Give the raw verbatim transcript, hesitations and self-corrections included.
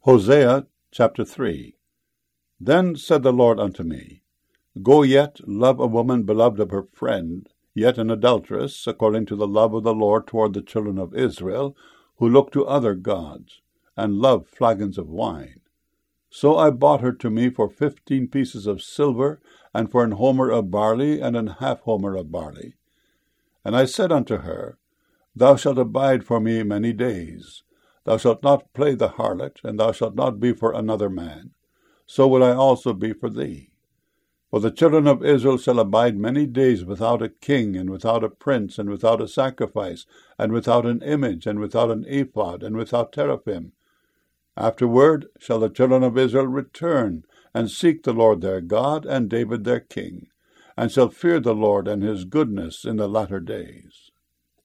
Hosea chapter three. Then said the Lord unto me, Go yet, love a woman beloved of her friend, yet an adulteress, according to the love of the Lord toward the children of Israel, who look to other gods, and love flagons of wine. So I bought her to me for fifteen pieces of silver, and for an homer of barley, and an half homer of barley. And I said unto her, Thou shalt abide for me many days. Thou shalt not play the harlot, and thou shalt not be for another man. So will I also be for thee. For the children of Israel shall abide many days without a king, and without a prince, and without a sacrifice, and without an image, and without an ephod, and without teraphim. Afterward shall the children of Israel return, and seek the Lord their God, and David their king, and shall fear the Lord and his goodness in the latter days.